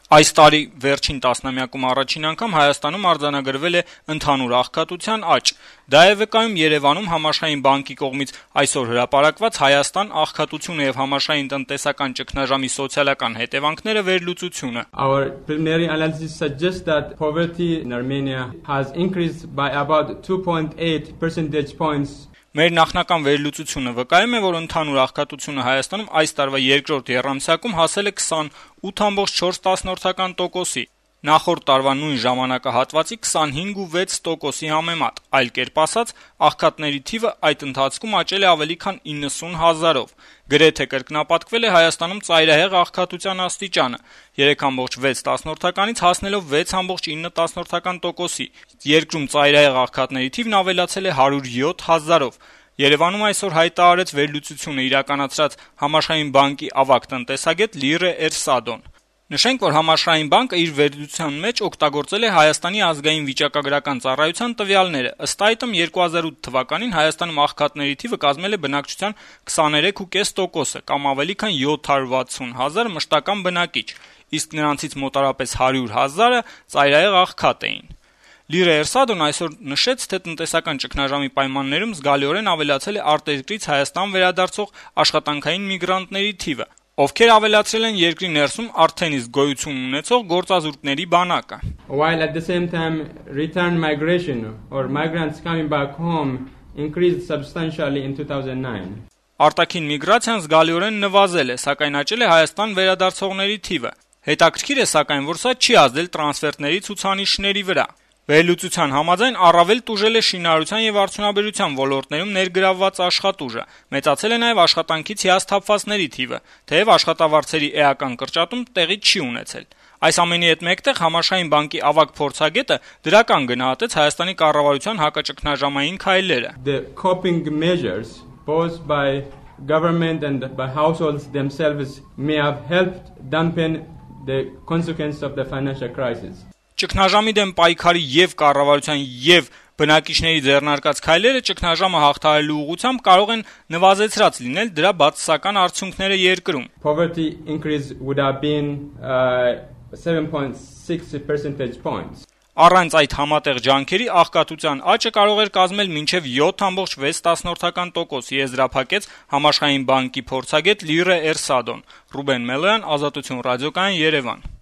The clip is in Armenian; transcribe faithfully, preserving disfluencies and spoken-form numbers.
Այս տարի վերջին տասնամյակում առաջին անգամ Հայաստանում արձանագրվել է ընդհանուր աղքատության աճ: Դա է վկայում Երեւանում Համաշխարհային բանկի կողմից այսօր հրապարակված «Հայաստան. աղքատությունը եւ համաշխարհային տնտեսական ճգնաժամի սոցիալական հետեւանքները» վերլուծությունը: Our preliminary analysis suggests that poverty in Armenia has increased by about two point eight percentage points. Մեր նախնական վերլուծությունը վկայում է, որ ընդհանուր աղքատությունը Հայաստանում այս տարվա երկրորդ եռամսյակում հասել է քսանութ կoma չորս տոկոսի, նախորդ տարվա նույն ժամանակահատվածի քսանհինգ կoma վեց տոկոսի համեմատ: Այլ կերպ ասած, աղքատների թիվը այդ ընթացքում աճել է ավելի քան իննսուն հազարով: Գրեթե կրկնապատկվել է Հայաստանում ծայրահեղ աղքատության աստիճանը՝ երեք կoma վեց տոկոսից հասնելով վեց կoma ինը տոկոսի: Երկրում ծայրահեղ աղքատների թիվն ավելացել է հարյուր յոթ հազարով: Երեւանում այսօր հայտարարեց վերլուծությունը իրականացրած Համաշխարհային բանկի ավագ տնտեսագետ Լիռե Էրսադոն: Նշենք, որ Համաշխարհային բանկը իր վերլուծության մեջ օգտագործել է Հայաստանի ազգային վիճակագրական ծառայության տվյալները: Ըստ այդմ, երկու հազար ութ թվականին Հայաստանում աղքատների թիվը կազմել է բնակչության քսաներեք կoma պենս տոկոսը կամ ավելի քան յոթ հարյուր վաթսուն հազար մշտական բնակիչ, իսկ նրանցից մոտավորապես հարյուր հազարը ծայրահեղ աղքատ էին: Լիռե Էրսադոն այսօր նշեց, թե տնտեսական ճգնաժամի պայմաններում զգալիորեն ավելացել է արտերկրից Հայաստան վերադարձող աշխատանքային միգրանտների թիվը, ովքեր ավելացրել են երկրի ներսում արդեն իսկ գոյություն ունեցող գործազուրկների բանակը: While at the same time return migration or migrants coming back home increased substantially in two thousand nine. Արտաքին միգրացիան զգալիորեն նվազել է, սակայն աճել է Հայաստան վերադարձողների թիվը: Հետաքրքիր է, սակայն, որ սա չի ազդել տրանսֆերտների ցուցանիշների վրա: Վերլուծության համաձայն առավել տուժել է շինարարության եւ արդյունաբերության ոլորտներում ներգրավված աշխատուժը, մեծացել է նաեւ աշխատանքից հիասթափվածների թիվը, թեեւ աշխատավարձերի էական կրճատում տեղի չի ունեցել: Այս ամենի հետ մեկտեղ Համաշխարհային բանկի ավագ փորձագետը դրական գնահատեց Հայաստանի կառավարության հակաճգնաժամային քայլերը: The coping measures posed by government and by households themselves may have helped dampen the consequences of the financial crisis. Ճգնաժամի դեմ պայքարի եւ կառավարության եւ բնակիչների ձեռնարկած քայլերը ճգնաժամը հաղթահարելու ուղղությամբ կարող են նվազեցրած լինել դրա բացասական արդյունքները երկրում: Poverty increase would have been uh, seven point six percentage points. Առանց այդ համատեղ ջանքերի աղքատության աճը կարող էր կազմել մինչեւ յոթ կoma վեց տոկոս, եզրափակեց Համաշխարհային բանկի փորձագետ Լիռե Էրսադոն: Ռուբեն Մելոյան, Ազատություն ռադիոկայան, Երեւան: